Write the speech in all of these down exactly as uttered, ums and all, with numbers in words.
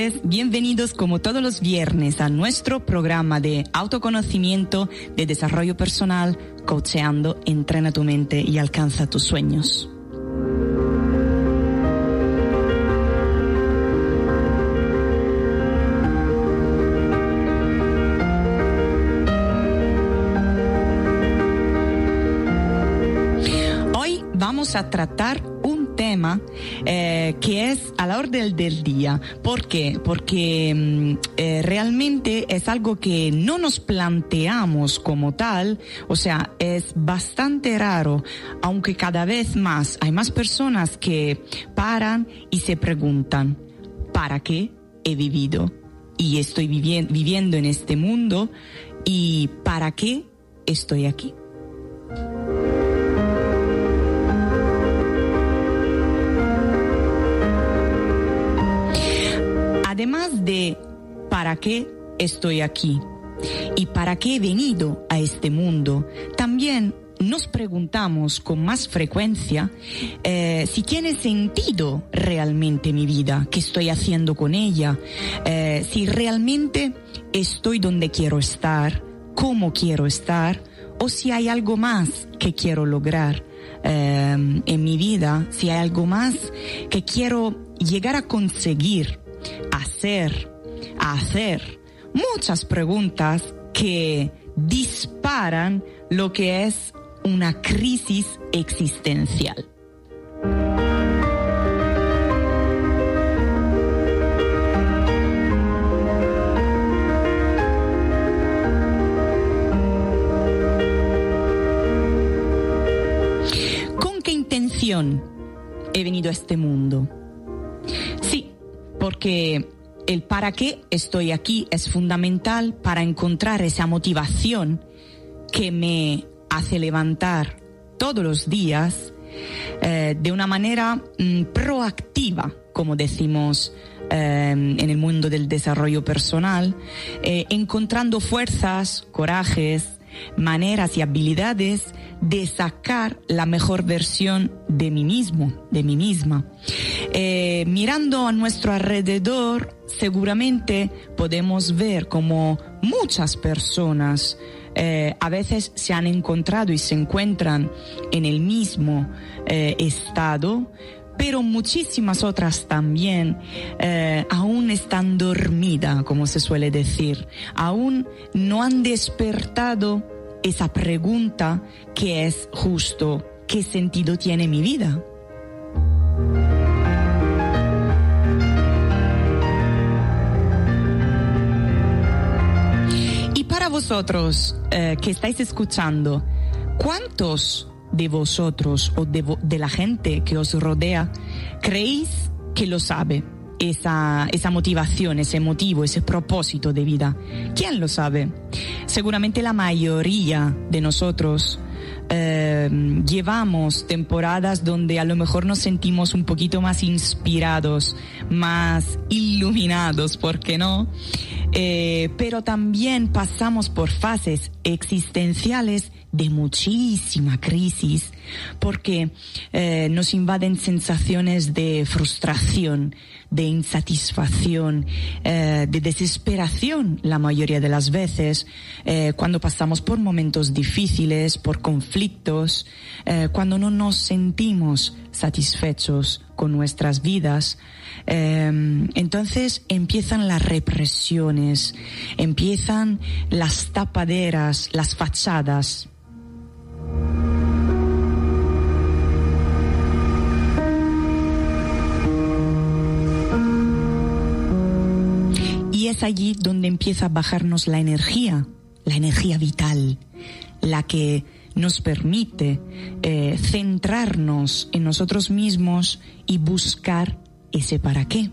noches, bienvenidos como todos los viernes a nuestro programa de autoconocimiento, de desarrollo personal, Coacheando, entrena tu mente y alcanza tus sueños. Hoy vamos a tratar un tema eh, que es a la orden del día. ¿Por qué? Porque eh, realmente es algo que no nos planteamos como tal, o sea, es bastante raro, aunque cada vez más hay más personas que paran y se preguntan, ¿para qué he vivido? Y estoy vivi- viviendo en este mundo, ¿y para qué estoy aquí? Además de ¿para qué estoy aquí? Y ¿para qué he venido a este mundo? También nos preguntamos con más frecuencia eh, si tiene sentido realmente mi vida, qué estoy haciendo con ella, eh, si realmente estoy donde quiero estar, cómo quiero estar, o si hay algo más que quiero lograr eh, en mi vida, si hay algo más que quiero llegar a conseguir. Hacer, hacer muchas preguntas que disparan lo que es una crisis existencial. ¿Con qué intención he venido a este mundo? Sí, porque el para qué estoy aquí es fundamental para encontrar esa motivación que me hace levantar todos los días eh, de una manera mm, proactiva, como decimos eh, en el mundo del desarrollo personal, eh, encontrando fuerzas, corajes, maneras y habilidades de sacar la mejor versión de mí mismo, de mí misma. Eh, mirando a nuestro alrededor, seguramente podemos ver como muchas personas eh, a veces se han encontrado y se encuentran en el mismo eh, estado, pero muchísimas otras también eh, aún están dormidas, como se suele decir, aún no han despertado esa pregunta que es justo, ¿qué sentido tiene mi vida? Y para vosotros eh, que estáis escuchando, ¿cuántos de vosotros o de, vo- de la gente que os rodea creéis que lo sabe? Esa, esa motivación, ese motivo, ese propósito de vida. ¿Quién lo sabe? Seguramente la mayoría de nosotros eh, llevamos temporadas donde a lo mejor nos sentimos un poquito más inspirados, más iluminados, ¿por qué no? Eh, pero también pasamos por fases existenciales de muchísima crisis, porque eh, nos invaden sensaciones de frustración, de insatisfacción, eh, de desesperación la mayoría de las veces, eh, cuando pasamos por momentos difíciles, por conflictos, eh, cuando no nos sentimos satisfechos con nuestras vidas. Eh, entonces empiezan las represiones, empiezan las tapaderas, las fachadas. Y es allí donde empieza a bajarnos la energía, la energía vital, la que nos permite eh, centrarnos en nosotros mismos y buscar ese para qué.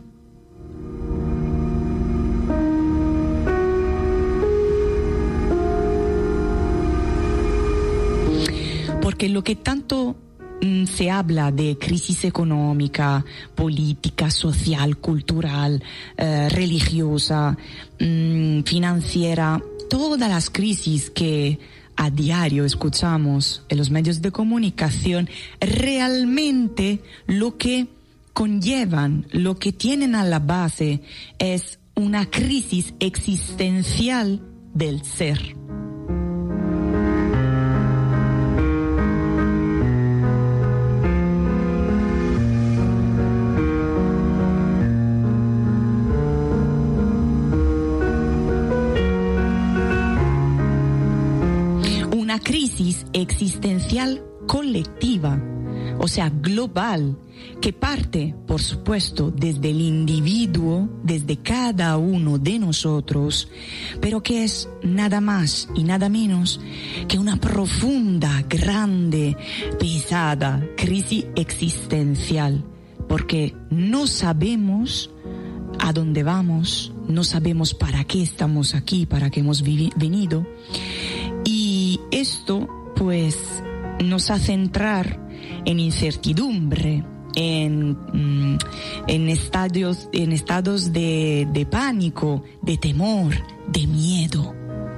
Porque lo que tanto mm, se habla de crisis económica, política, social, cultural, eh, religiosa, mm, financiera, todas las crisis que a diario escuchamos en los medios de comunicación, realmente lo que conllevan, lo que tienen a la base es una crisis existencial del ser. Una crisis existencial colectiva, o sea, global, que parte, por supuesto, desde el individuo, desde cada uno de nosotros, pero que es nada más y nada menos que una profunda, grande, pesada crisis existencial, porque no sabemos a dónde vamos, no sabemos para qué estamos aquí, para qué hemos vivi- venido, y esto, pues, nos hace entrar en incertidumbre, en, en estadios, en estados de, de pánico, de temor, de miedo.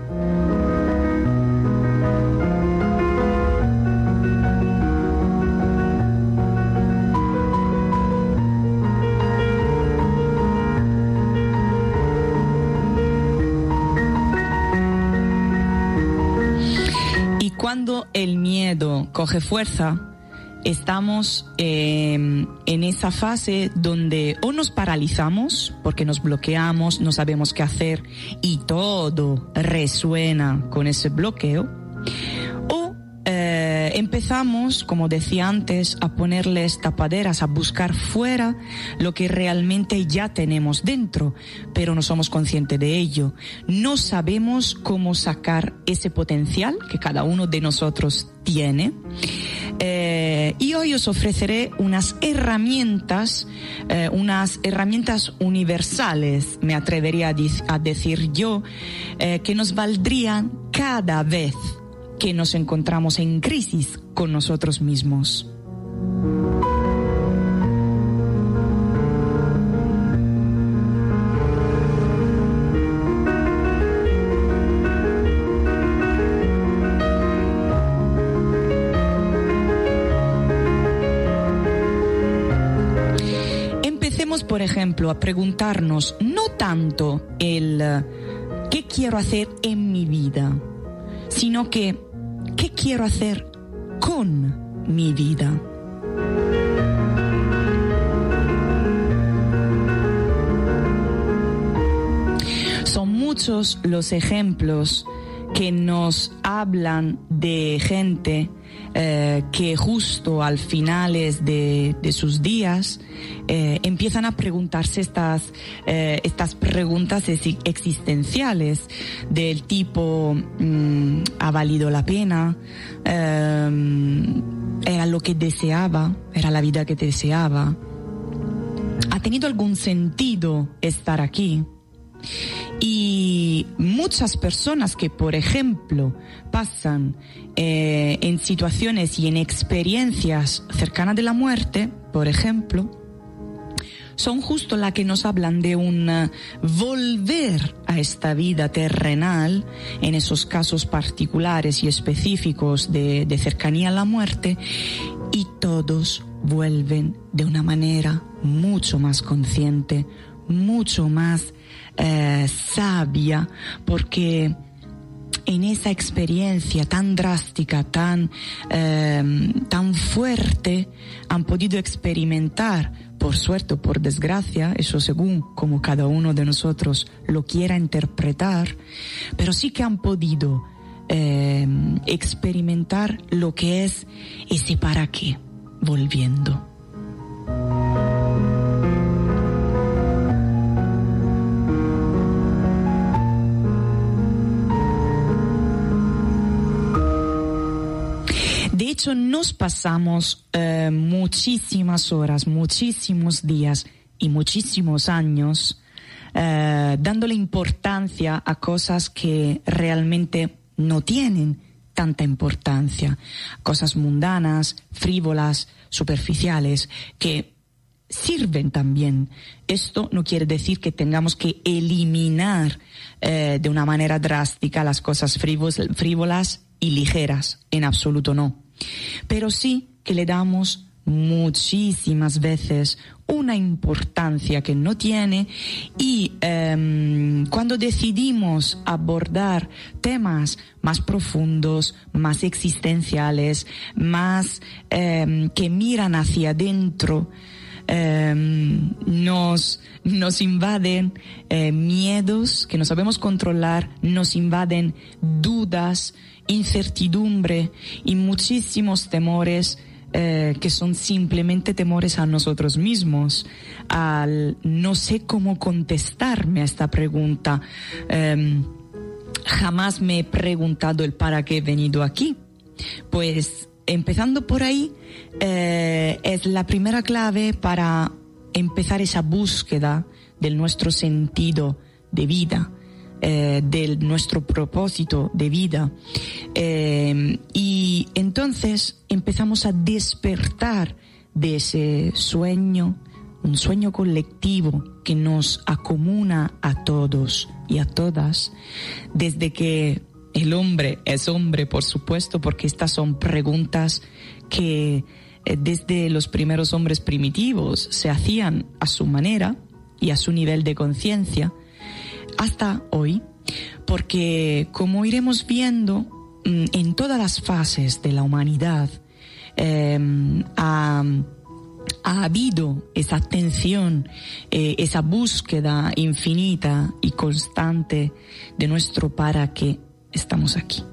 Y cuando el miedo coge fuerza, estamos eh, en esa fase donde o nos paralizamos porque nos bloqueamos, no sabemos qué hacer y todo resuena con ese bloqueo, o eh, empezamos, como decía antes, a ponerles tapaderas, a buscar fuera lo que realmente ya tenemos dentro, pero no somos conscientes de ello. No sabemos cómo sacar ese potencial que cada uno de nosotros tiene. Eh, y hoy os ofreceré unas herramientas, eh, unas herramientas universales, me atrevería a, di- a decir yo, eh, que nos valdrían cada vez que nos encontramos en crisis con nosotros mismos. Por ejemplo, a preguntarnos no tanto el uh, ¿qué quiero hacer en mi vida?, sino que ¿qué quiero hacer con mi vida? Son muchos los ejemplos que nos hablan de gente eh, que justo al finales de, de sus días eh, empiezan a preguntarse estas, eh, estas preguntas existenciales del tipo mmm, ¿ha valido la pena? Eh, ¿Era lo que deseaba? ¿Era la vida que deseaba? ¿Ha tenido algún sentido estar aquí? Y muchas personas que, por ejemplo, pasan eh, en situaciones y en experiencias cercanas de la muerte, por ejemplo, son justo las que nos hablan de un uh, volver a esta vida terrenal, en esos casos particulares y específicos de, de cercanía a la muerte, y todos vuelven de una manera mucho más consciente, mucho más eh, sabia, porque en esa experiencia tan drástica, tan, eh, tan fuerte, han podido experimentar, por suerte o por desgracia, eso según como cada uno de nosotros lo quiera interpretar, pero sí que han podido eh, experimentar lo que es ese para qué, volviendo. De hecho, nos pasamos eh, muchísimas horas, muchísimos días y muchísimos años eh, dándole importancia a cosas que realmente no tienen tanta importancia, cosas mundanas, frívolas, superficiales, que sirven también. Esto no quiere decir que tengamos que eliminar eh, de una manera drástica las cosas frívolas y ligeras, en absoluto no. Pero sí que le damos muchísimas veces una importancia que no tiene, y eh, cuando decidimos abordar temas más profundos, más existenciales, más eh, que miran hacia adentro, eh, nos, nos invaden eh, miedos que no sabemos controlar, nos invaden dudas, incertidumbre y muchísimos temores Eh, que son simplemente temores a nosotros mismos, al no sé cómo contestarme a esta pregunta. Eh, jamás me he preguntado el para qué he venido aquí. Pues empezando por ahí, eh, es la primera clave para empezar esa búsqueda de nuestro sentido de vida, Eh, de nuestro propósito de vida. Eh, y entonces empezamos a despertar de ese sueño, un sueño colectivo que nos acomuna a todos y a todas, desde que el hombre es hombre, por supuesto, porque estas son preguntas que eh, desde los primeros hombres primitivos se hacían a su manera y a su nivel de conciencia, hasta hoy, porque como iremos viendo en todas las fases de la humanidad, eh, ha, ha habido esa atención, eh, esa búsqueda infinita y constante de nuestro para qué estamos aquí.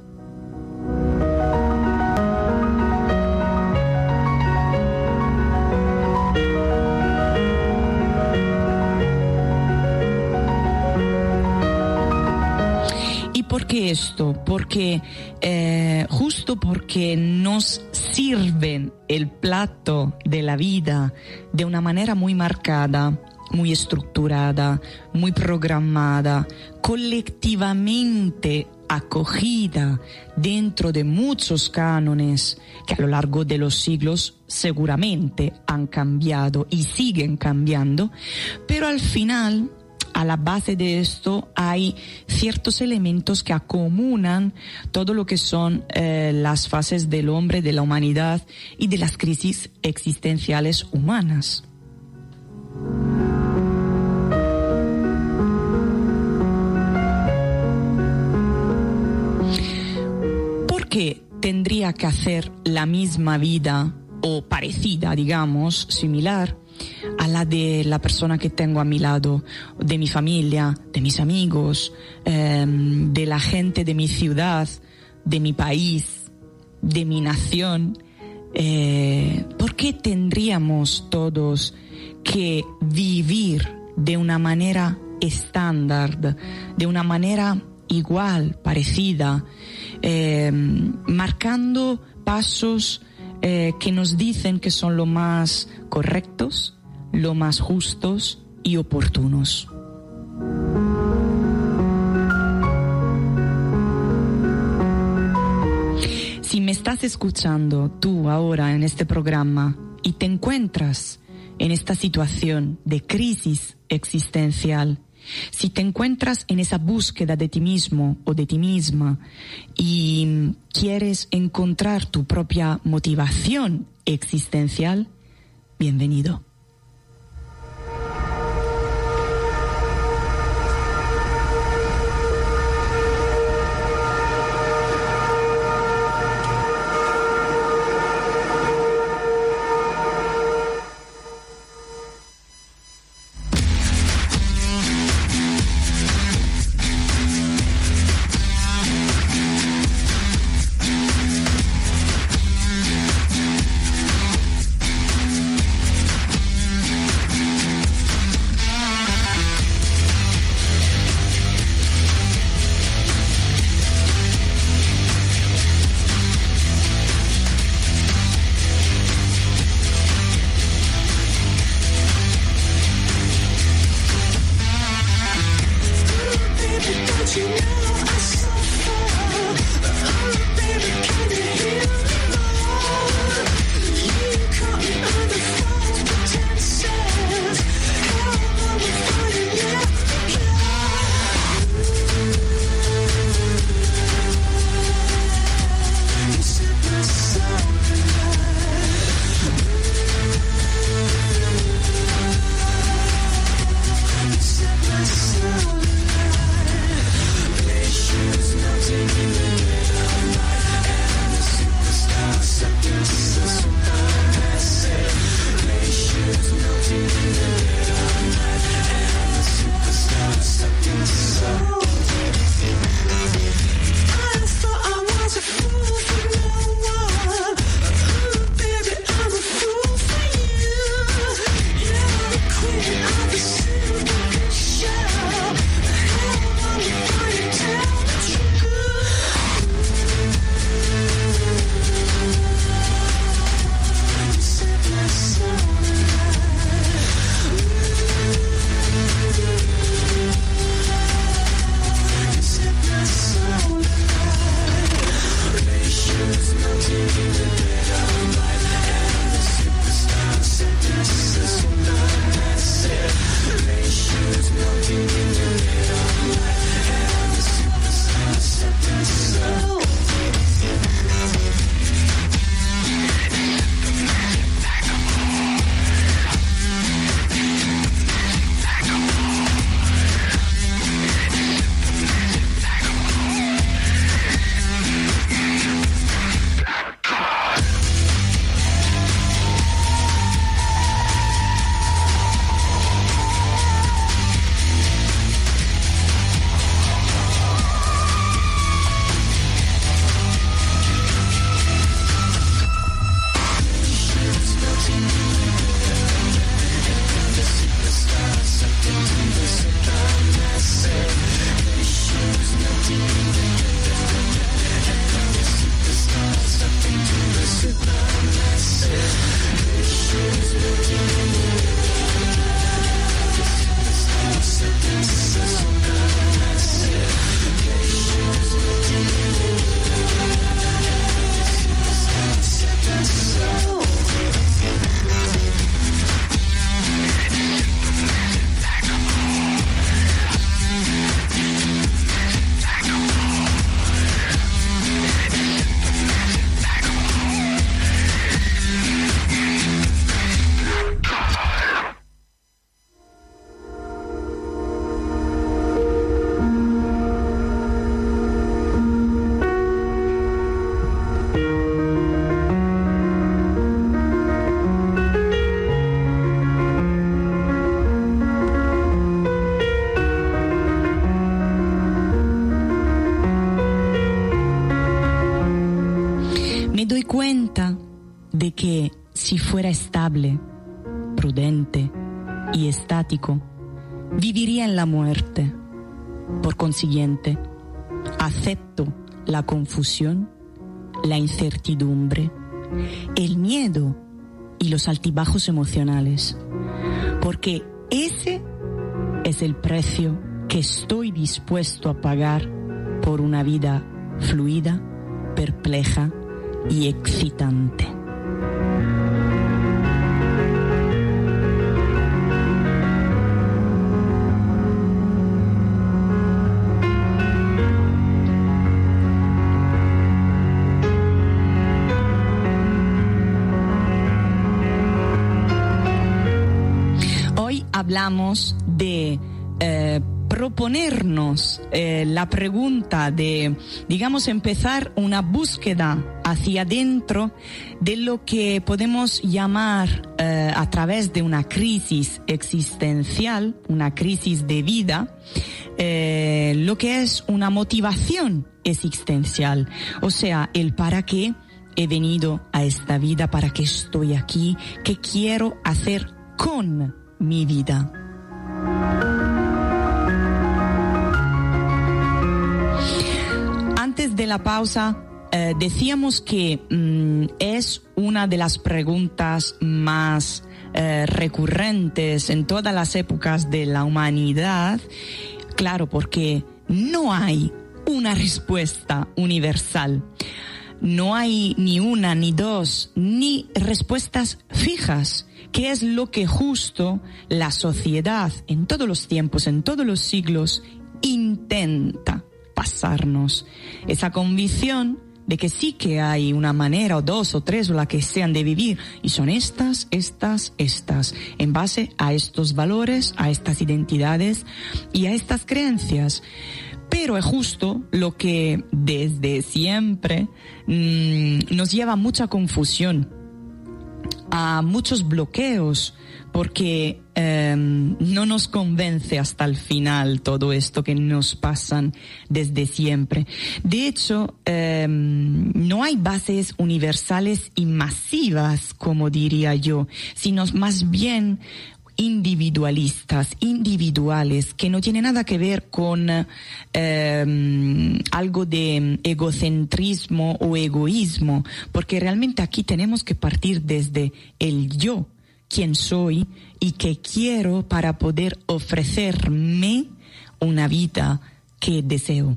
¿Por qué esto? Porque eh, justo porque nos sirven el plato de la vida de una manera muy marcada, muy estructurada, muy programada, colectivamente acogida dentro de muchos cánones que a lo largo de los siglos seguramente han cambiado y siguen cambiando, pero al final, a la base de esto hay ciertos elementos que acomunan todo lo que son eh, las fases del hombre, de la humanidad y de las crisis existenciales humanas. ¿Por qué tendría que hacer la misma vida o parecida, digamos, similar a la de la persona que tengo a mi lado, de mi familia, de mis amigos, eh, de la gente de mi ciudad, de mi país, de mi nación? Eh, ¿Por qué tendríamos todos que vivir de una manera estándar, de una manera igual, parecida, eh, marcando pasos Eh, que nos dicen que son lo más correctos, lo más justos y oportunos? Si me estás escuchando tú ahora en este programa y te encuentras en esta situación de crisis existencial, si te encuentras en esa búsqueda de ti mismo o de ti misma y quieres encontrar tu propia motivación existencial, bienvenido. cuenta de que si fuera estable, prudente y estático, viviría en la muerte. Por consiguiente, acepto la confusión, la incertidumbre, el miedo y los altibajos emocionales, porque ese es el precio que estoy dispuesto a pagar por una vida fluida, perpleja y excitante. Hoy hablamos de eh, proponernos eh, la pregunta de, digamos, empezar una búsqueda hacia adentro de lo que podemos llamar eh, a través de una crisis existencial, una crisis de vida, eh, lo que es una motivación existencial, o sea, el para qué he venido a esta vida, para qué estoy aquí, qué quiero hacer con mi vida. Antes de la pausa, eh, decíamos que mmm, es una de las preguntas más eh, recurrentes en todas las épocas de la humanidad. Claro, porque no hay una respuesta universal. No hay ni una, ni dos, ni respuestas fijas, que es lo que justo la sociedad en todos los tiempos, en todos los siglos, intenta pasarnos. Esa convicción de que sí que hay una manera o dos o tres o la que sean de vivir, y son estas, estas, estas, en base a estos valores, a estas identidades y a estas creencias. Pero es justo lo que desde siempre mmm, nos lleva a mucha confusión, a muchos bloqueos, porque eh, no nos convence hasta el final todo esto que nos pasan desde siempre. De hecho, eh, no hay bases universales y masivas, como diría yo, sino más bien individualistas, individuales, que no tiene nada que ver con eh, algo de egocentrismo o egoísmo, porque realmente aquí tenemos que partir desde el yo, quién soy y qué quiero para poder ofrecerme una vida que deseo.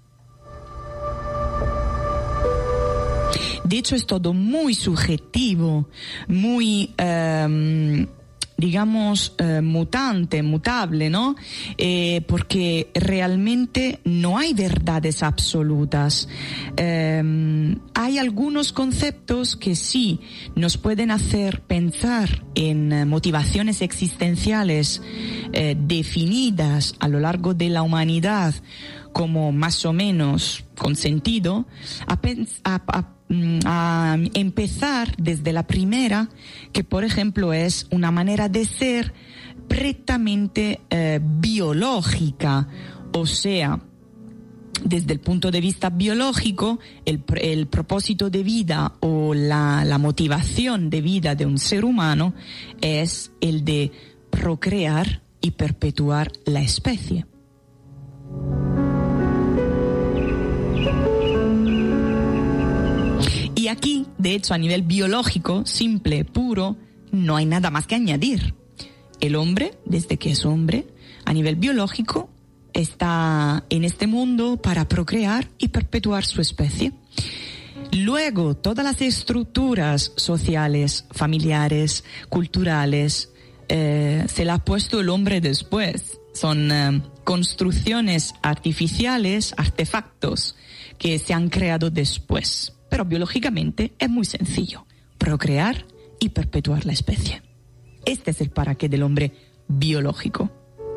De hecho, es todo muy subjetivo, muy eh, digamos, eh, mutante, mutable, ¿no? Eh, porque realmente no hay verdades absolutas. Eh, hay algunos conceptos que sí nos pueden hacer pensar en eh, motivaciones existenciales eh, definidas a lo largo de la humanidad como más o menos con sentido, a, a, a a empezar desde la primera, que por ejemplo es una manera de ser prettamente eh, biológica, o sea, desde el punto de vista biológico, el, el propósito de vida o la, la motivación de vida de un ser humano es el de procrear y perpetuar la especie. Y aquí, de hecho, a nivel biológico, simple, puro, no hay nada más que añadir. El hombre, desde que es hombre, a nivel biológico, está en este mundo para procrear y perpetuar su especie. Luego, todas las estructuras sociales, familiares, culturales, eh, se las ha puesto el hombre después. Son eh, construcciones artificiales, artefactos, que se han creado después. Pero biológicamente es muy sencillo: procrear y perpetuar la especie. Este es el para qué del hombre biológico.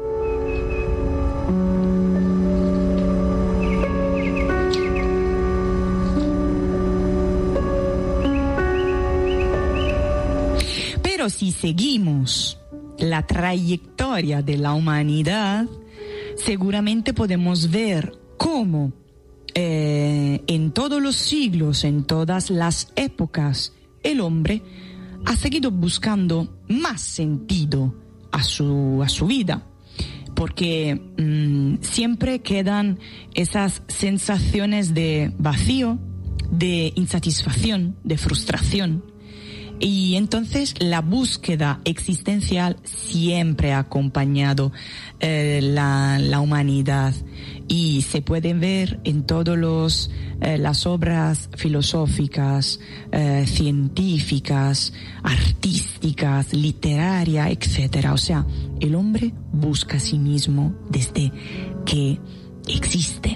Pero si seguimos la trayectoria de la humanidad, seguramente podemos ver cómo eh, en todos los siglos, en todas las épocas, el hombre ha seguido buscando más sentido a su, a su vida, porque mmm, siempre quedan esas sensaciones de vacío, de insatisfacción, de frustración. Y entonces la búsqueda existencial siempre ha acompañado eh, la, la humanidad, y se puede ver en todos los eh, las obras filosóficas, eh, científicas, artísticas, literarias, etcétera. O sea, el hombre busca a sí mismo desde que existe.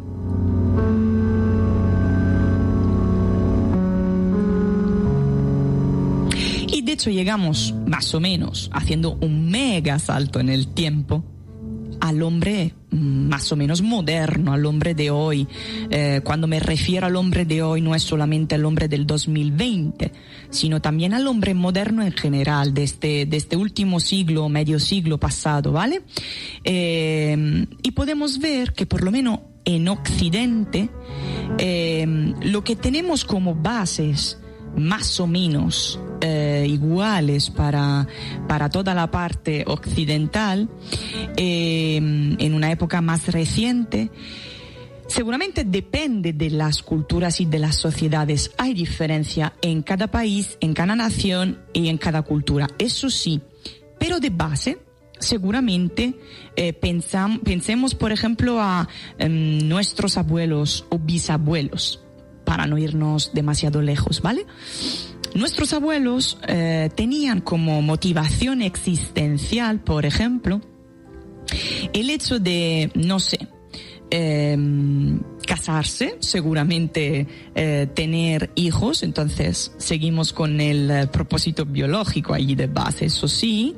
De hecho, llegamos más o menos, haciendo un mega salto en el tiempo, al hombre más o menos moderno, al hombre de hoy. Eh, cuando me refiero al hombre de hoy, no es solamente el hombre del dos mil veinte, sino también al hombre moderno en general, de este, de este último siglo, medio siglo pasado, ¿vale? Eh, y podemos ver que por lo menos en Occidente, eh, lo que tenemos como bases más o menos eh, iguales para, para toda la parte occidental, eh, en una época más reciente, seguramente depende de las culturas y de las sociedades. Hay diferencia en cada país, en cada nación y en cada cultura, eso sí, pero de base, seguramente eh, pensam, pensemos por ejemplo a eh, nuestros abuelos o bisabuelos, para no irnos demasiado lejos, ¿vale? Nuestros abuelos eh, tenían como motivación existencial, por ejemplo, el hecho de, no sé, eh, casarse, seguramente eh, tener hijos. Entonces seguimos con el eh, propósito biológico allí de base, eso sí,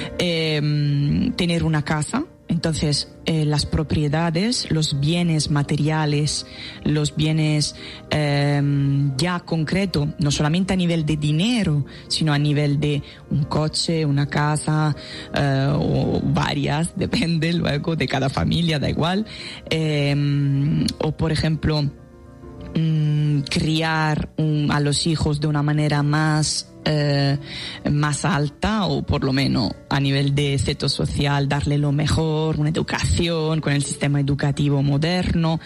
eh, tener una casa. Entonces, eh, las propiedades, los bienes materiales, los bienes eh, ya concretos, no solamente a nivel de dinero, sino a nivel de un coche, una casa, eh, o varias, depende luego de cada familia, da igual. Eh, o, por ejemplo, mmm, criar un, a los hijos de una manera más Eh, más alta, o por lo menos a nivel de ceto social, darle lo mejor, una educación con el sistema educativo moderno,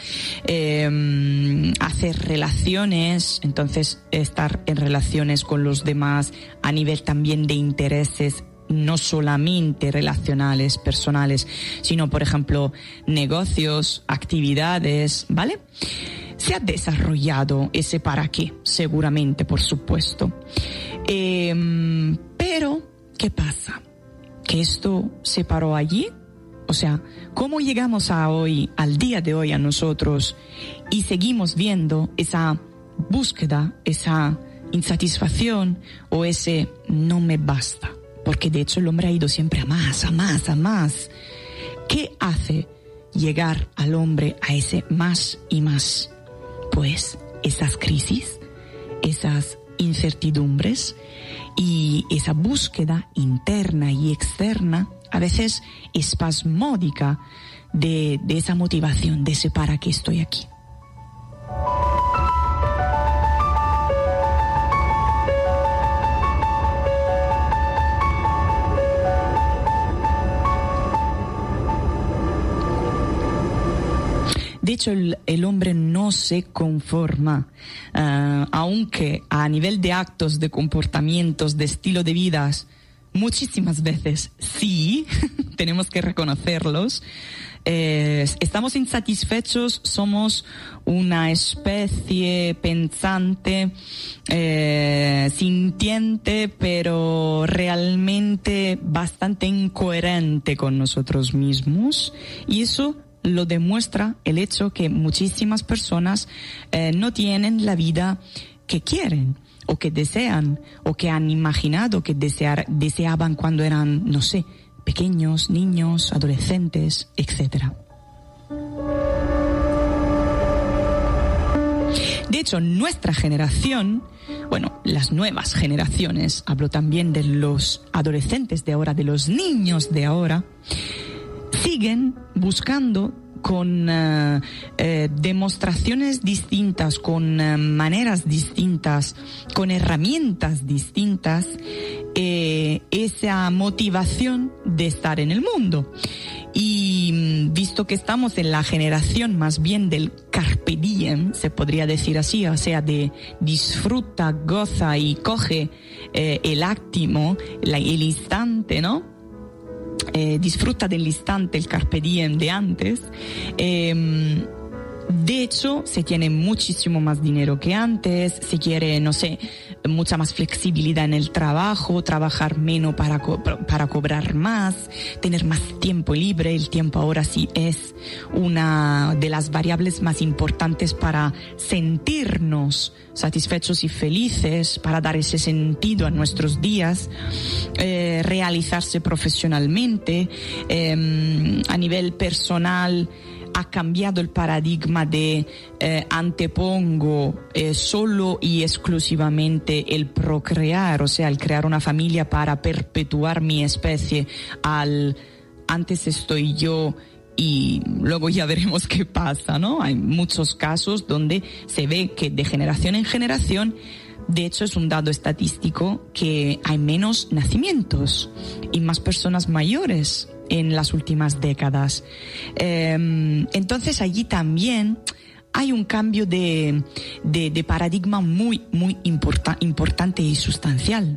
eh, hacer relaciones, entonces estar en relaciones con los demás a nivel también de intereses, no solamente relacionales, personales, sino por ejemplo negocios, actividades, ¿vale? Se ha desarrollado ese para qué, seguramente, por supuesto. Eh, pero, ¿qué pasa? ¿Que esto se paró allí? O sea, ¿cómo llegamos a hoy, al día de hoy, a nosotros, y seguimos viendo esa búsqueda, esa insatisfacción o ese no me basta? Porque de hecho el hombre ha ido siempre a más, a más, a más. ¿Qué hace llegar al hombre a ese más y más? Pues esas crisis, esas incertidumbres y esa búsqueda interna y externa, a veces espasmódica, de, de esa motivación, de ese para qué estoy aquí. De hecho, el, el hombre no se conforma, uh, aunque a nivel de actos, de comportamientos, de estilo de vida, muchísimas veces sí, tenemos que reconocerlos. Eh, estamos insatisfechos, somos una especie pensante, eh, sintiente, pero realmente bastante incoherente con nosotros mismos, y eso lo demuestra el hecho que muchísimas personas eh, no tienen la vida que quieren o que desean o que han imaginado que desear, deseaban cuando eran, no sé, pequeños, niños, adolescentes, etcétera. De hecho, nuestra generación, bueno, las nuevas generaciones, hablo también de los adolescentes de ahora, de los niños de ahora, siguen buscando con uh, eh, demostraciones distintas, con uh, maneras distintas, con herramientas distintas, eh, esa motivación de estar en el mundo. Y visto que estamos en la generación más bien del carpe diem, se podría decir así, o sea, de disfruta, goza y coge eh, el áctimo, la, el instante, ¿no? Eh, disfruta del instante, el carpe diem de antes. Eh, de hecho, se tiene muchísimo más dinero que antes, se quiere, no sé, mucha más flexibilidad en el trabajo, trabajar menos para, co- para cobrar más, tener más tiempo libre. El tiempo ahora sí es una de las variables más importantes para sentirnos satisfechos y felices, para dar ese sentido a nuestros días, eh, realizarse profesionalmente, eh, a nivel personal. Ha cambiado el paradigma de eh, antepongo eh, solo y exclusivamente el procrear, o sea, el crear una familia para perpetuar mi especie, al antes estoy yo y luego ya veremos qué pasa, ¿no? Hay muchos casos donde se ve que de generación en generación, de hecho es un dato estadístico, que hay menos nacimientos y más personas mayores en las últimas décadas. Eh, entonces allí también hay un cambio de, de, de paradigma muy, muy importa, importante y sustancial.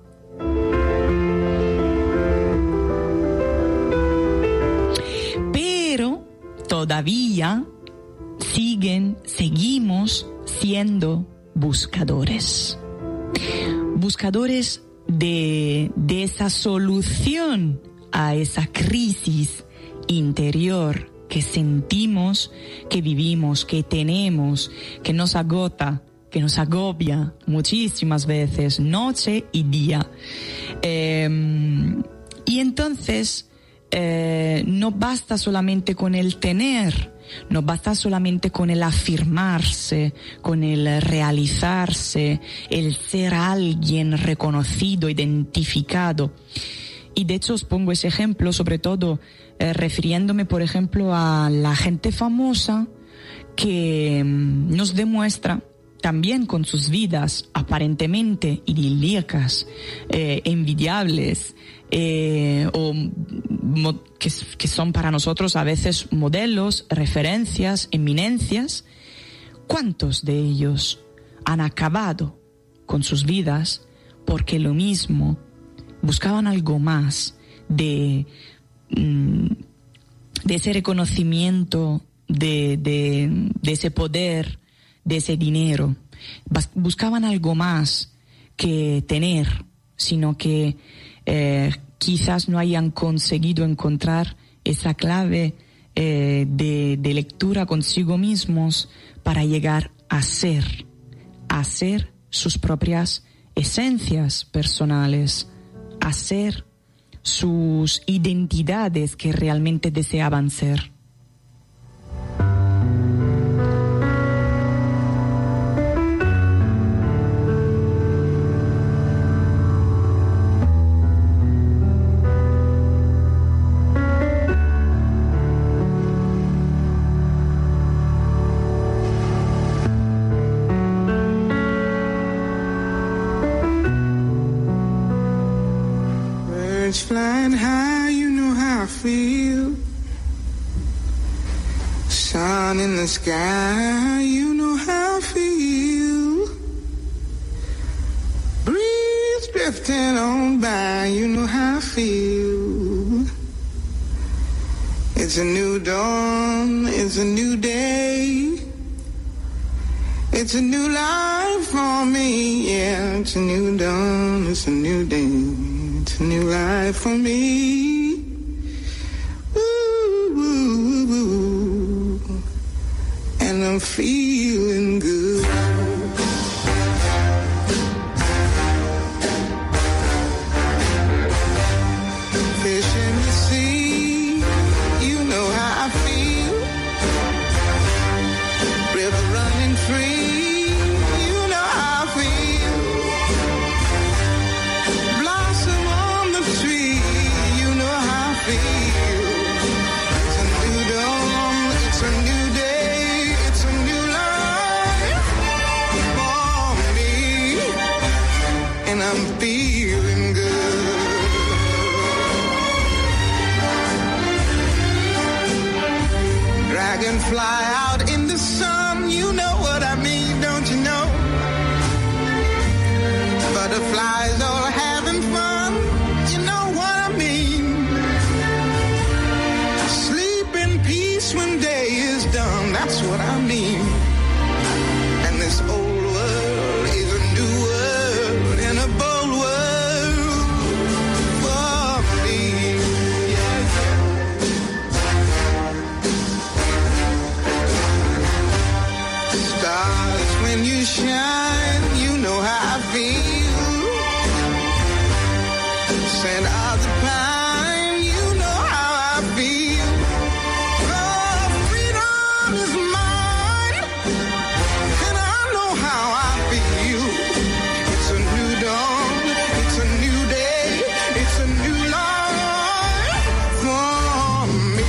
Pero todavía siguen, seguimos siendo buscadores. Buscadores de, de esa solución a esa crisis interior que sentimos, que vivimos, que tenemos, que nos agota, que nos agobia muchísimas veces, noche y día. Eh, y entonces eh, no basta solamente con el tener, no basta solamente con el afirmarse, con el realizarse, el ser alguien reconocido, identificado. Y de hecho os pongo ese ejemplo, sobre todo eh, refiriéndome, por ejemplo, a la gente famosa que mm, nos demuestra también con sus vidas aparentemente idílicas, eh, envidiables, eh, o mo- que, que son para nosotros a veces modelos, referencias, eminencias. ¿Cuántos de ellos han acabado con sus vidas porque lo mismo buscaban algo más de, de ese reconocimiento, de, de, de ese poder, de ese dinero? Buscaban algo más que tener, sino que eh, quizás no hayan conseguido encontrar esa clave eh, de, de lectura consigo mismos para llegar a ser, a ser sus propias esencias personales, a ser sus identidades que realmente deseaban ser. Flying high, you know how I feel. Sun in the sky, you know how I feel. Breeze drifting on by, you know how I feel. It's a new dawn, it's a new day. It's a new life for me, yeah. It's a new dawn, it's a new day. It's a new life for me. Ooh, ooh, ooh, ooh. And I'm feeling good. Fish in the sea, you know how I feel. River running free, you know how I feel. Blossom on the tree, you know how I feel. It's a new dawn, Dragonfly out in the sun, you know what I mean, don't you know? Butterflies all having fun, you know what I mean. Sleep in peace when day is done, that's what I mean. And this old world is a new world and a bold world for me. Stars, when you shine, you know how I feel. Scent of the pine, you know how I feel. Oh, freedom is mine, and I know how I feel. It's a new dawn, it's a new day, it's a new life for me.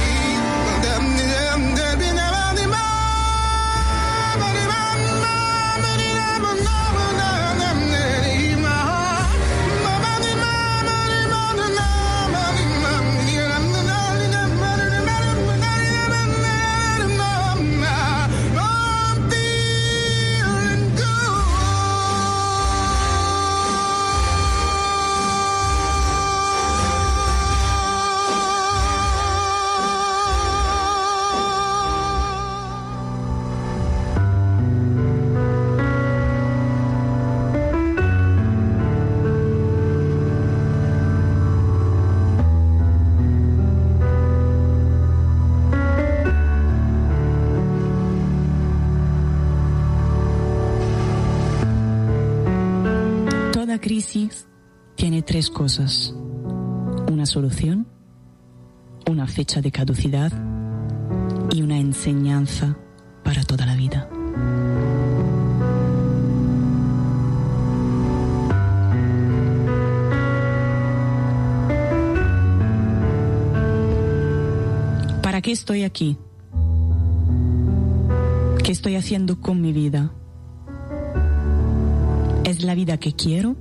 Crisis tiene tres cosas: una solución, una fecha de caducidad y una enseñanza para toda la vida. ¿Para qué estoy aquí? ¿Qué estoy haciendo con mi vida? ¿Es la vida que quiero?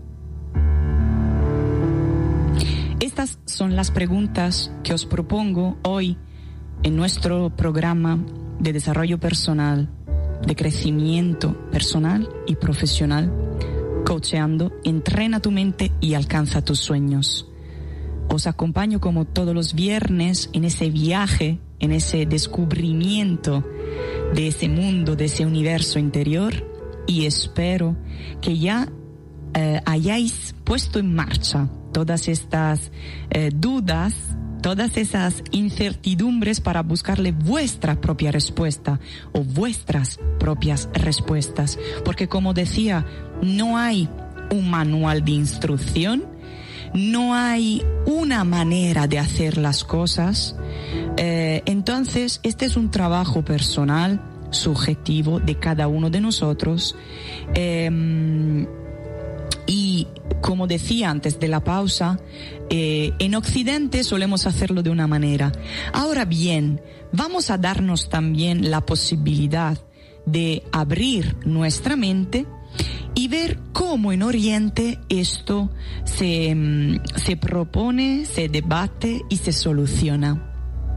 Estas son las preguntas que os propongo hoy en nuestro programa de desarrollo personal, de crecimiento personal y profesional, Coacheando, entrena tu mente y alcanza tus sueños. Os acompaño como todos los viernes en ese viaje, en ese descubrimiento de ese mundo, de ese universo interior, y espero que ya eh, hayáis puesto en marcha todas estas eh, dudas, todas esas incertidumbres para buscarle vuestra propia respuesta o vuestras propias respuestas. Porque como decía, no hay un manual de instrucción, no hay una manera de hacer las cosas. Eh, entonces, este es un trabajo personal, subjetivo de cada uno de nosotros. Eh, y como decía antes de la pausa, eh, en Occidente solemos hacerlo de una manera. Ahora bien, vamos a darnos también la posibilidad de abrir nuestra mente y ver cómo en Oriente esto se, se propone, se debate y se soluciona.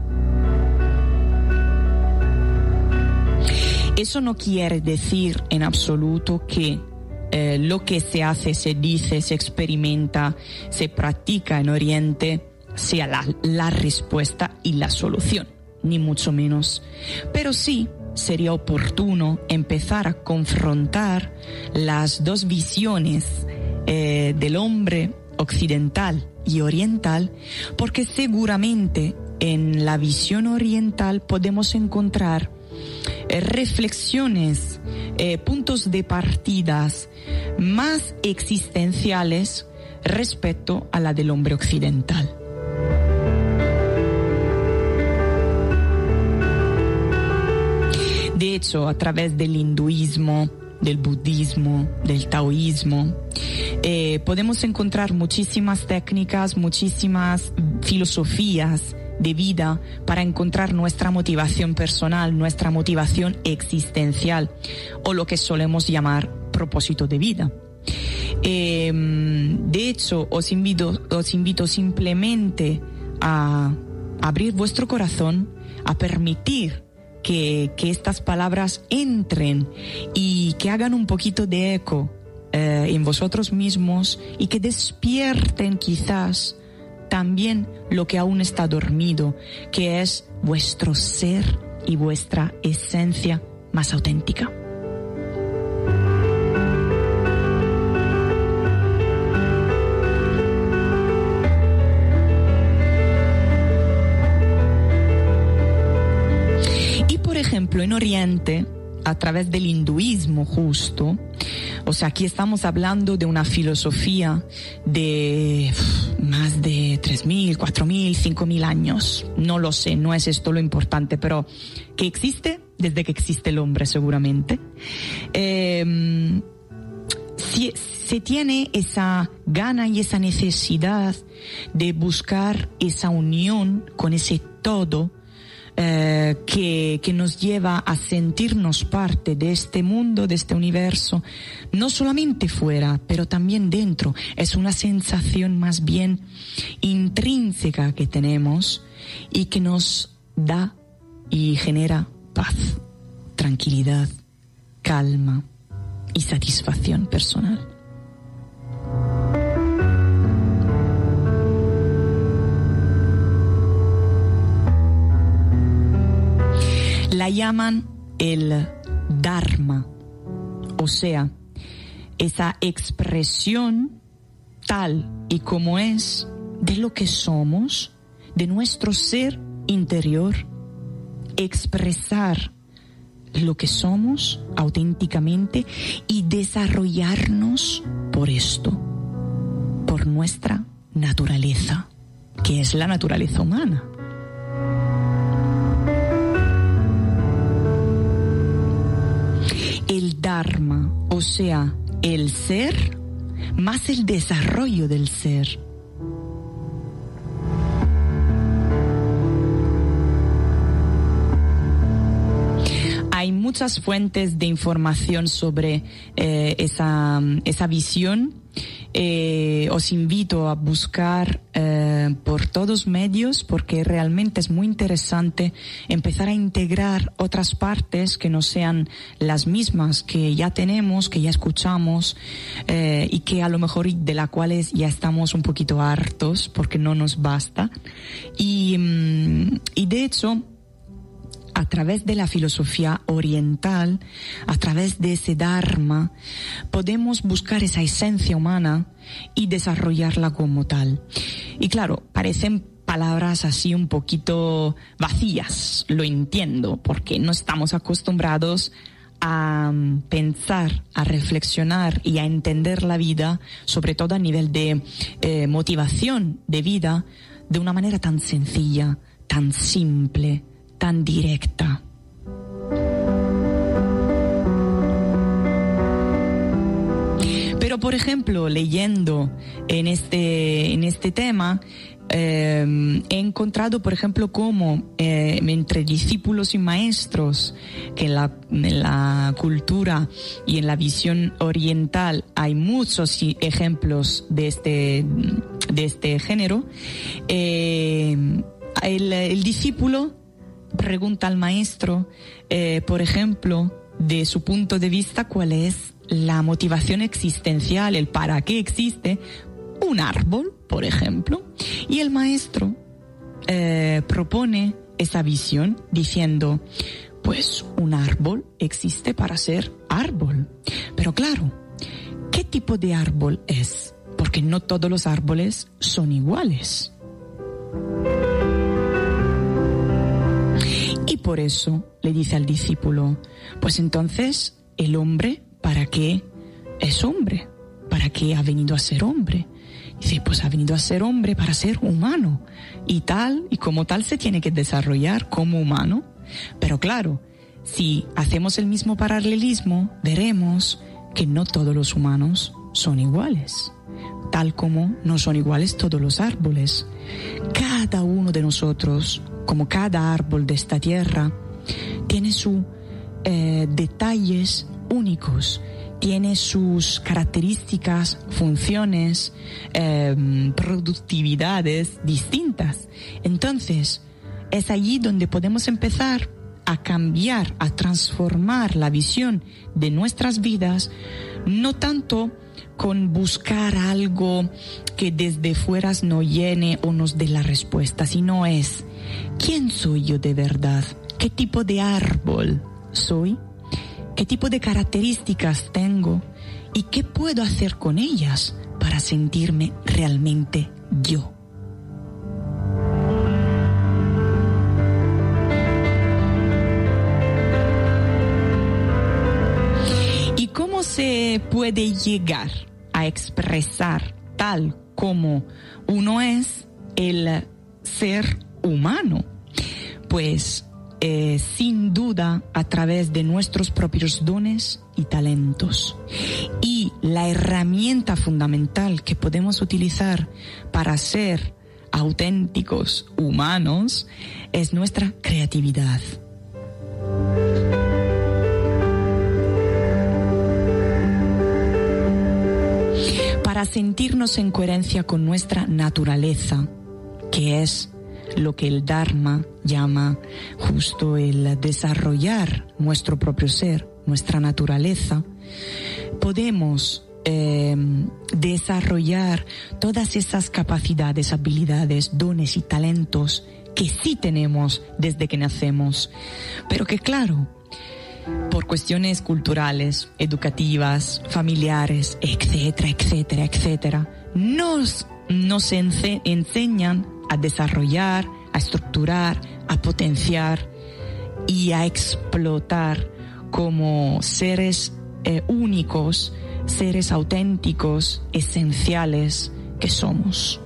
Eso no quiere decir en absoluto que eh, lo que se hace, se dice, se experimenta, se practica en Oriente sea la, la respuesta y la solución, ni mucho menos. Pero sí sería oportuno empezar a confrontar las dos visiones eh, del hombre occidental y oriental, porque seguramente en la visión oriental podemos encontrar eh, reflexiones, eh, puntos de partidas más existenciales respecto a la del hombre occidental. De hecho, a través del hinduismo, del budismo, del taoísmo, eh, podemos encontrar muchísimas técnicas, muchísimas filosofías de vida para encontrar nuestra motivación personal, nuestra motivación existencial, o lo que solemos llamar propósito de vida. Eh, de hecho, os invito, os invito simplemente a abrir vuestro corazón, a permitir que, que estas palabras entren y que hagan un poquito de eco eh, en vosotros mismos y que despierten quizás también lo que aún está dormido, que es vuestro ser y vuestra esencia más auténtica. Y por ejemplo, en Oriente, a través del hinduismo justo, o sea, aquí estamos hablando de una filosofía de uf, más de tres mil, cuatro mil, cinco mil años. No lo sé, no es esto lo importante, pero que existe desde que existe el hombre seguramente. Eh, si, se tiene esa gana y esa necesidad de buscar esa unión con ese todo, Eh, que, que nos lleva a sentirnos parte de este mundo, de este universo, no solamente fuera, pero también dentro. Es una sensación más bien intrínseca que tenemos y que nos da y genera paz, tranquilidad, calma y satisfacción personal. La llaman el Dharma, o sea, esa expresión tal y como es de lo que somos, de nuestro ser interior, expresar lo que somos auténticamente y desarrollarnos por esto, por nuestra naturaleza, que es la naturaleza humana. El Dharma, o sea, el ser más el desarrollo del ser. Hay muchas fuentes de información sobre eh, esa, esa visión. Eh, os invito a buscar eh, por todos medios, porque realmente es muy interesante empezar a integrar otras partes que no sean las mismas que ya tenemos, que ya escuchamos eh, y que a lo mejor de las cuales ya estamos un poquito hartos porque no nos basta. Y, y de hecho, a través de la filosofía oriental, a través de ese Dharma, podemos buscar esa esencia humana y desarrollarla como tal. Y claro, parecen palabras así un poquito vacías, lo entiendo, porque no estamos acostumbrados a pensar, a reflexionar y a entender la vida, sobre todo a nivel de eh, motivación de vida, de una manera tan sencilla, tan simple, tan directa. Pero, por ejemplo, leyendo en este, en este tema, eh, he encontrado, por ejemplo, cómo eh, entre discípulos y maestros, que en la, en la cultura y en la visión oriental hay muchos ejemplos de este, de este género, eh, el, el discípulo pregunta al maestro, eh, por ejemplo, de su punto de vista, cuál es la motivación existencial, el para qué existe un árbol, por ejemplo. Y el maestro eh, propone esa visión diciendo, pues un árbol existe para ser árbol. Pero claro, ¿qué tipo de árbol es? Porque no todos los árboles son iguales. Y por eso le dice al discípulo, pues entonces, ¿el hombre para qué es hombre? ¿Para qué ha venido a ser hombre? Dice, pues ha venido a ser hombre para ser humano. Y tal, y como tal se tiene que desarrollar como humano. Pero claro, si hacemos el mismo paralelismo, veremos que no todos los humanos son iguales. Tal como no son iguales todos los árboles. Cada uno de nosotros, como cada árbol de esta tierra, tiene sus eh, detalles únicos, tiene sus características, funciones, eh, productividades distintas. Entonces, es allí donde podemos empezar a cambiar, a transformar la visión de nuestras vidas, no tanto con buscar algo que desde fuera nos llene o nos dé la respuesta, sino es, ¿quién soy yo de verdad? ¿Qué tipo de árbol soy? ¿Qué tipo de características tengo? ¿Y qué puedo hacer con ellas para sentirme realmente yo? ¿Y cómo se puede llegar a expresar tal como uno es el ser humano? Pues eh, sin duda a través de nuestros propios dones y talentos. Y la herramienta fundamental que podemos utilizar para ser auténticos humanos es nuestra creatividad. Para sentirnos en coherencia con nuestra naturaleza, que es lo que el Dharma llama justo el desarrollar nuestro propio ser, nuestra naturaleza, podemos eh, desarrollar todas esas capacidades, habilidades, dones y talentos que sí tenemos desde que nacemos, pero que claro, por cuestiones culturales, educativas, familiares, etcétera, etcétera, etcétera, nos, nos ense- enseñan a desarrollar, a estructurar, a potenciar y a explotar como seres eh, únicos, seres auténticos, esenciales que somos.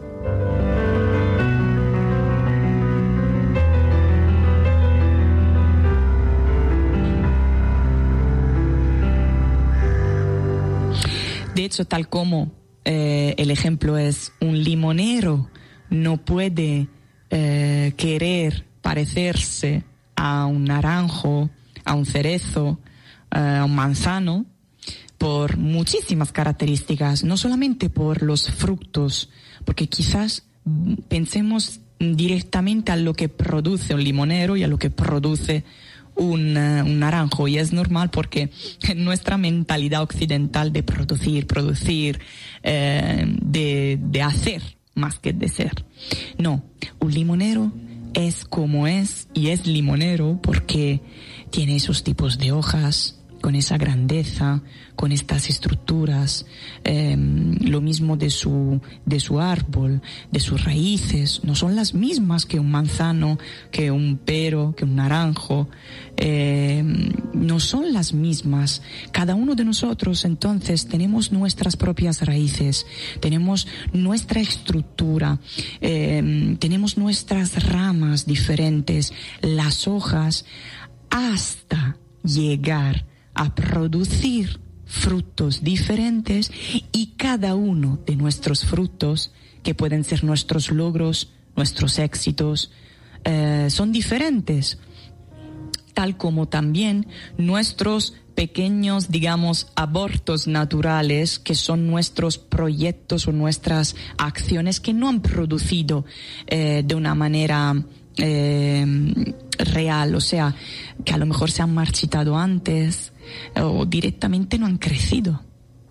De hecho, tal como eh, el ejemplo es un limonero no puede eh, querer parecerse a un naranjo, a un cerezo, eh, a un manzano, por muchísimas características, no solamente por los frutos, porque quizás pensemos directamente a lo que produce un limonero y a lo que produce un, uh, un naranjo, y es normal porque en nuestra mentalidad occidental de producir, producir, eh, de, de hacer más que de ser. No, un limonero es como es y es limonero porque tiene esos tipos de hojas, con esa grandeza, con estas estructuras, eh, lo mismo de su, de su árbol, de sus raíces, no son las mismas que un manzano, que un pero, que un naranjo, eh, no son las mismas. Cada uno de nosotros entonces tenemos nuestras propias raíces, tenemos nuestra estructura, eh, tenemos nuestras ramas diferentes, las hojas, hasta llegar a producir frutos diferentes, y cada uno de nuestros frutos, que pueden ser nuestros logros, nuestros éxitos, eh, son diferentes, tal como también nuestros pequeños, digamos, abortos naturales, que son nuestros proyectos o nuestras acciones que no han producido eh, de una manera eh, real, o sea, que a lo mejor se han marchitado antes o directamente no han crecido.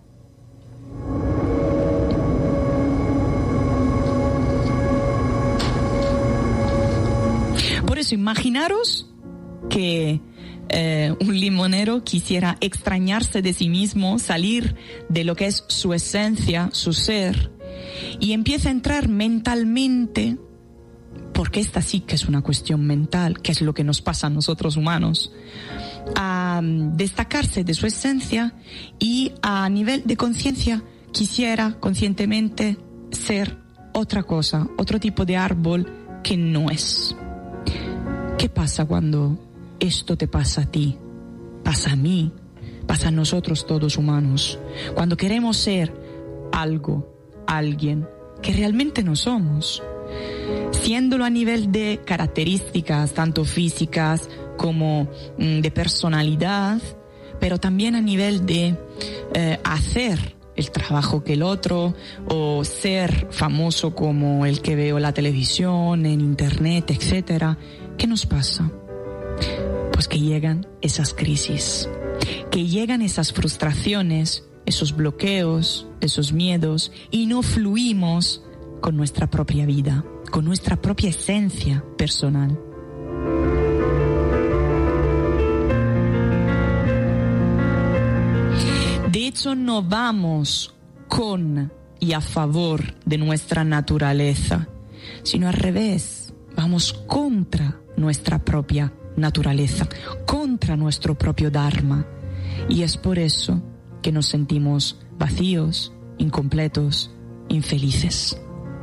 Por eso, imaginaros que eh, un limonero quisiera extrañarse de sí mismo, salir de lo que es su esencia, su ser, y empieza a entrar mentalmente, porque esta sí que es una cuestión mental, que es lo que nos pasa a nosotros humanos, a destacarse de su esencia, y a nivel de conciencia quisiera conscientemente ser otra cosa, otro tipo de árbol que no es. ¿Qué pasa cuando esto te pasa a ti? Pasa a mí, pasa a nosotros todos humanos. Cuando queremos ser algo, alguien que realmente no somos, siéndolo a nivel de características, tanto físicas como mm, de personalidad, pero también a nivel de eh, hacer el trabajo que el otro, o ser famoso como el que veo en la televisión, en internet, etcétera. ¿Qué nos pasa? Pues pues que llegan esas crisis, que llegan esas frustraciones, esos bloqueos, esos miedos, y no fluimos con nuestra propia vida, con nuestra propia esencia personal. De hecho, no vamos con y a favor de nuestra naturaleza, sino al revés, vamos contra nuestra propia naturaleza, contra nuestro propio Dharma. Y es por eso que nos sentimos vacíos, incompletos, infelices.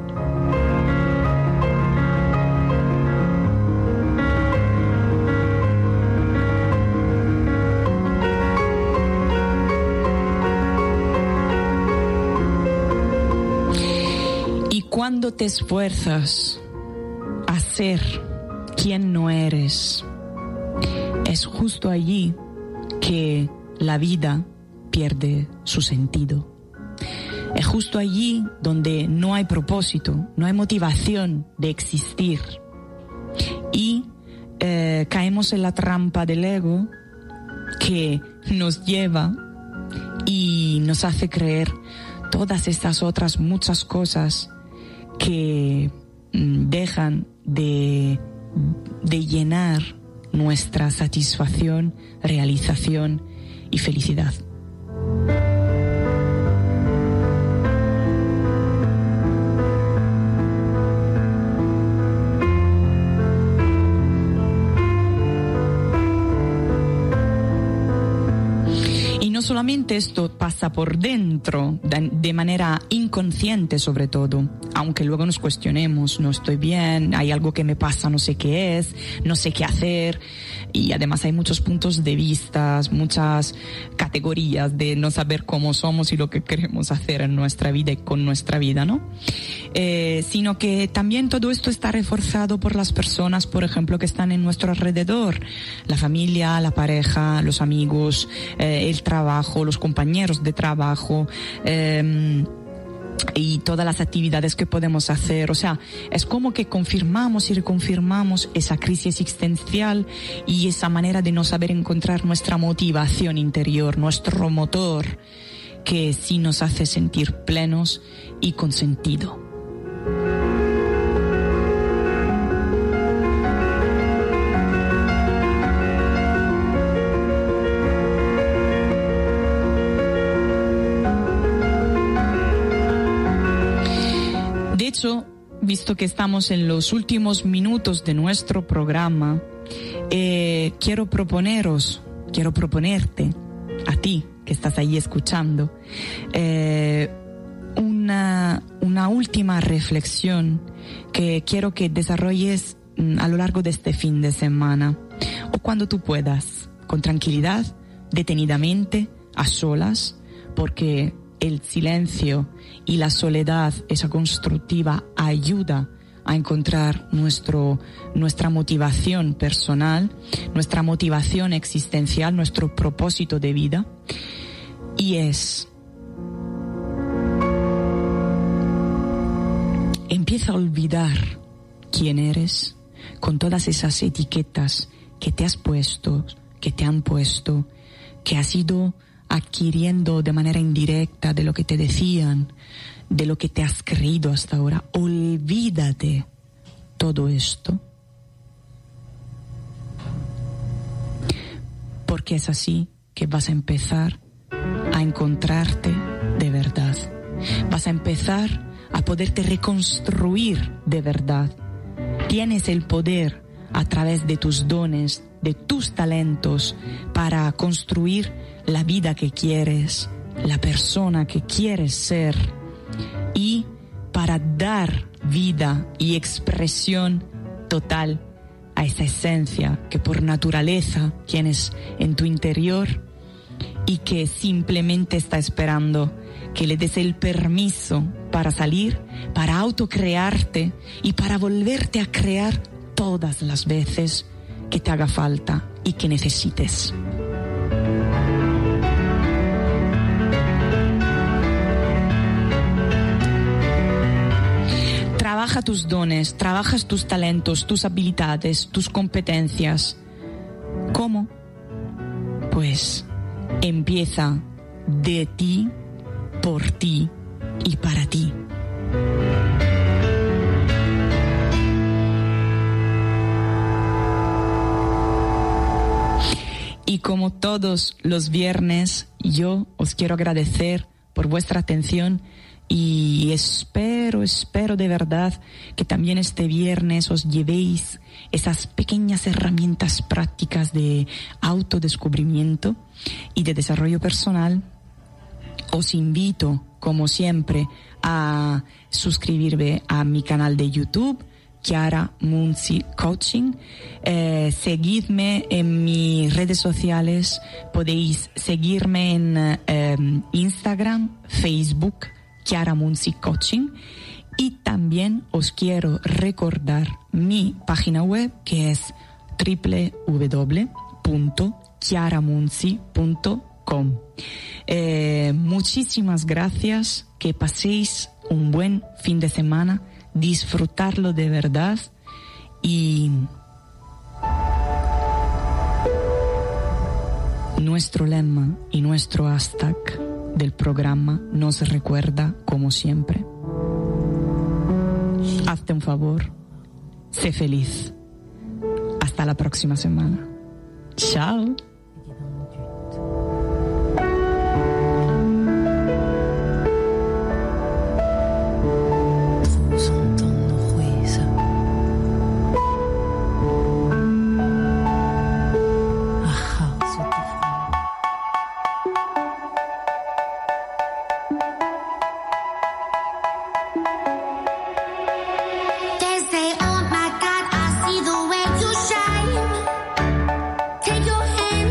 Y cuando te esfuerzas a ser quien no eres, es justo allí que la vida pierde su sentido. Es justo allí donde no hay propósito, no hay motivación de existir. Y eh, caemos en la trampa del ego que nos lleva y nos hace creer todas estas otras muchas cosas que mm, dejan de, de llenar nuestra satisfacción, realización y felicidad. Y no solamente esto pasa por dentro, de manera inconsciente sobre todo, aunque luego nos cuestionemos, no estoy bien, hay algo que me pasa, no sé qué es, no sé qué hacer, y además hay muchos puntos de vista, muchas categorías de no saber cómo somos y lo que queremos hacer en nuestra vida y con nuestra vida, ¿no? Eh, sino que también todo esto está reforzado por las personas, por ejemplo, que están en nuestro alrededor, la familia, la pareja, los amigos, eh, el trabajo, los compañeros de trabajo, eh, y todas las actividades que podemos hacer. O sea, es como que confirmamos y reconfirmamos esa crisis existencial y esa manera de no saber encontrar nuestra motivación interior, nuestro motor, que sí nos hace sentir plenos y con sentido. De hecho, visto que estamos en los últimos minutos de nuestro programa, eh, quiero proponeros, quiero proponerte a ti que estás ahí escuchando, eh, una, una última reflexión que quiero que desarrolles mm, a lo largo de este fin de semana, o cuando tú puedas, con tranquilidad, detenidamente, a solas, porque el silencio y la soledad, esa constructiva, ayuda a encontrar nuestro, nuestra motivación personal, nuestra motivación existencial, nuestro propósito de vida. Y es, empieza a olvidar quién eres con todas esas etiquetas que te has puesto, que te han puesto, que has ido adquiriendo de manera indirecta de lo que te decían, de lo que te has creído hasta ahora. Olvídate todo esto, porque es así que vas a empezar a encontrarte de verdad. Vas a empezar a poderte reconstruir de verdad. Tienes el poder a través de tus dones, de tus talentos, para construir la vida que quieres, la persona que quieres ser, y para dar vida y expresión total a esa esencia que por naturaleza tienes en tu interior y que simplemente está esperando que le des el permiso para salir, para autocrearte y para volverte a crear todas las veces que te haga falta y que necesites. Trabaja tus dones, trabajas tus talentos, tus habilidades, tus competencias ¿Cómo? Pues empieza de ti, por ti y para ti. Y como todos los viernes, yo os quiero agradecer por vuestra atención y espero, espero de verdad que también este viernes os llevéis esas pequeñas herramientas prácticas de autodescubrimiento y de desarrollo personal. Os invito, como siempre, a suscribirme a mi canal de YouTube, Chiara Munzi Coaching. Eh, seguidme en mis redes sociales, podéis seguirme en eh, Instagram, Facebook, Chiara Munzi Coaching. Y también os quiero recordar mi página web, que es doble u doble u doble u punto chiara munzi punto com. Eh, muchísimas gracias, que paséis un buen fin de semana, disfrutarlo de verdad y nuestro lema y nuestro hashtag del programa nos recuerda, como siempre: hazte un favor, sé feliz. Hasta la próxima semana. Chao. Take your hand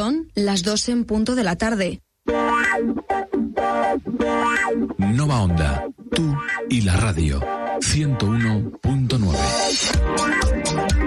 Son las dos en punto de la tarde. Nova Onda, tú y la radio, ciento uno punto nueve.